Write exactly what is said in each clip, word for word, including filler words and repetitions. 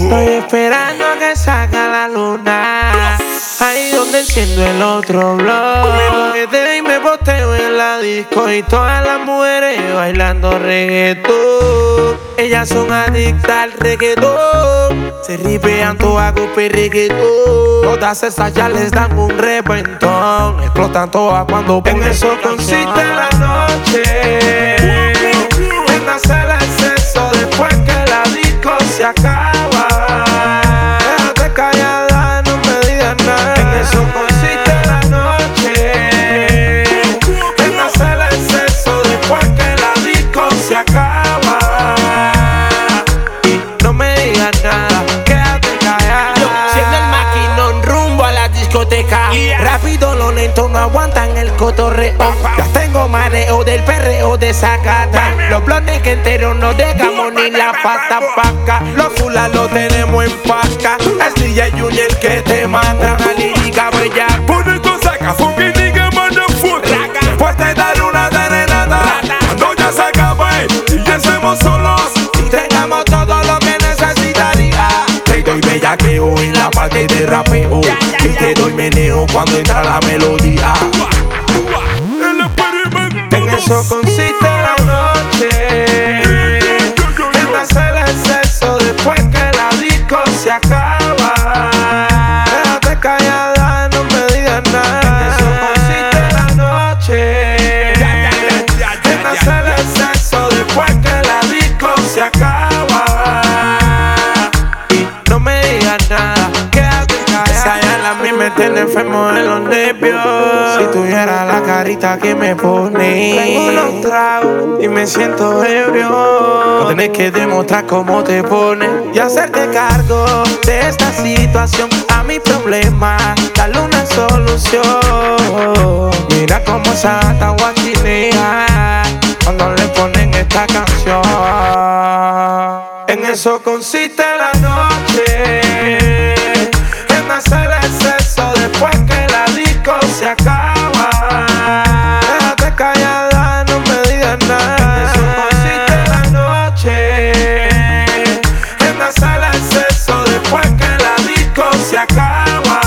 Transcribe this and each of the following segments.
Estoy esperando que salga la luna, ahí donde enciendo el otro blog. Desde y me boteo en la disco y todas las mujeres bailando reggaetón. Ellas son adictas al reggaetón, se ripean todas con reggaetón. Todas esas ya les dan un reventón, explotan todas cuando ponen. En eso consiste la noche, en hacer el sexo después que la disco se acaba. Déjate callada, no me digas nada. En eso consiste la noche, en hacer el sexo después que la disco se acaba. Y no me digas nada, quédate callada. Yo, siendo el maquinón rumbo a la discoteca, yeah. Rápido lo lento no aguantan el cotorreo. Ya tengo mareo del perreo de Zacata. Los blondes que enteros no dejamos ni la pata paca. Los fulas lo tenemos en paca. Es D J Junior que te manda una lírica bella. Pone tu saca, funky nigga, motherfucker. Después te dar una serenata cuando ya se acabe y ya estemos solos y tengamos todo lo que necesitaría. Te doy bellaqueo en la parte de rapeo y te doy meneo cuando entra la melodía. En eso consiste la noche, en hacer el sexo después que la disco se acaba. Déjate callada, no me digas nada. En eso consiste la noche, en hacer el sexo después que la disco se acaba. Y no me digas nada, quédate callada. Esa ya la mí me tiene enfermo de los nervios. Si tuviera la carita que me pone, tengo unos tragos y me siento ebrio. No tenés que demostrar cómo te pones y hacerte cargo de esta situación. A mi problema, darle una solución. Mira cómo esa gata guachinea cuando le ponen esta canción. En eso consiste la noche, en hacer el sexo después que la disco se acaba. Déjate callada, no me digas nada. En eso consiste la noche, en hacer el sexo después que la disco se acaba.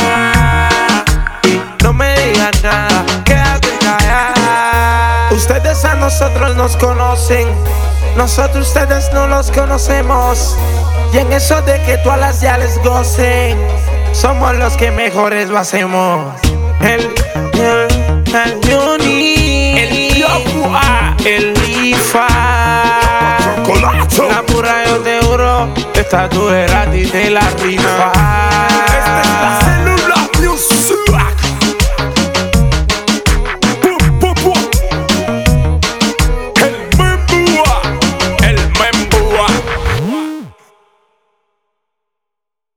Y no me digas nada, quédate callada. Ustedes a nosotros nos conocen, nosotros ustedes no los conocemos. Y en eso de que todas las ya les gocen, somos los que mejores lo hacemos. El, el, el Johnny, el Yopua, el Lifa, la pura yo te juro, esta tú eras y te la rifa.